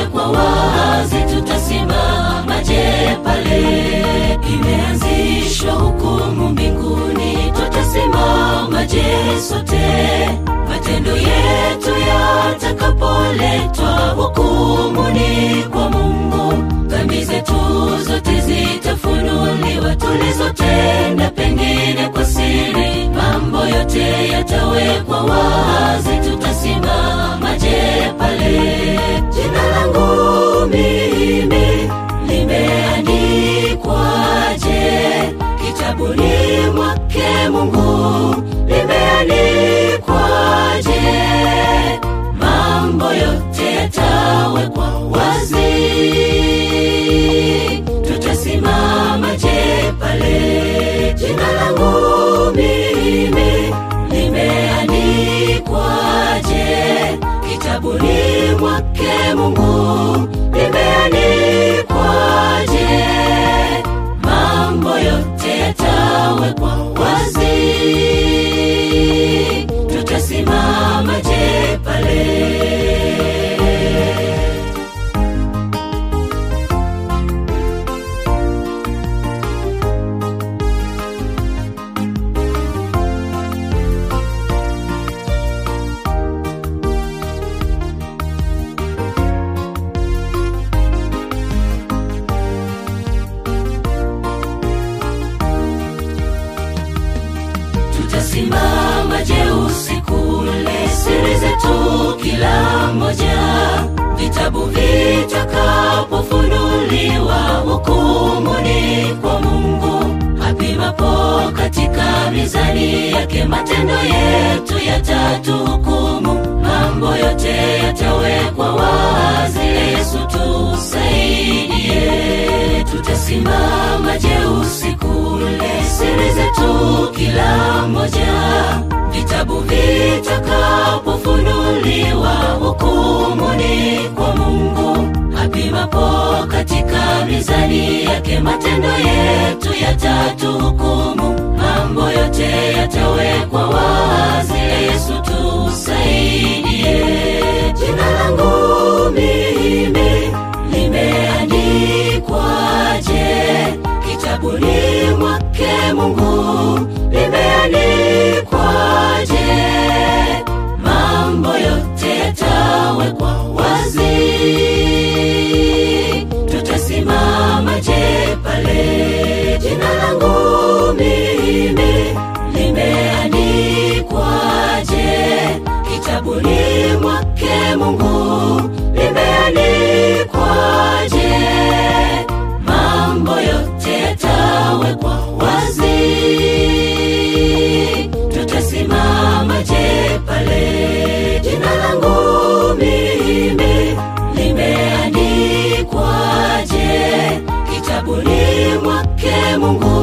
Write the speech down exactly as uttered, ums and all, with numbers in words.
yatawekwa wazi, tutasimamaje pale? Imeanzishwa hukumu mbinguni, tutasimamaje sote? Matendo yetu yatakapoletwa hukumuni kwa Mungu, dhambi zetu zote zitafunuliwa, tulizotenda pengine kwa siri. Mambo yote yatawekwa wazi, tutasimamaje pale? Jina langu mimi limeandikwaje kitabuni mwake Mungu? Limeandikwaje? Mambo yote yatawekwa wazi, tutasimamaje pale? Jina langu mimi limeandikwaje kitabuni mwake Mungu? Limeandikwaje? Mambo yote yatawekwa wazi, tutasimamaje pale? Tutasimamaje usiku ule, siri zetu kila moja, vitabu vitakapofunuliwa hukumuni kwa Mungu, apimapo katika mizani yake, matendo yetu yatatuhukumu. Mambo yote yatawekwa wazi, Yesu tusaidie. Tutasimamaje usiku ule, siri zetu kila moja, vitabu vitakapofunuliwa hukumuni kwa Mungu, apimapo katika mizani yake, matendo yetu yatatuhukumu. Mambo yote yatawekwa wazi, Yesu tusaidie. Jina langu mimi limeandikwaje kitabuni mwake Mungu? Limeandikwaje? Mambo yote yatawekwa wazi, tutasimamaje pale? Jina langu mimi limeandikwaje kitabuni mwake Mungu? Limeandikwaje? Mambo yote yatawekwa wazi, tutasimamaje pale? Jina langu mimi limeandikwaje kitabuni mwake Mungu?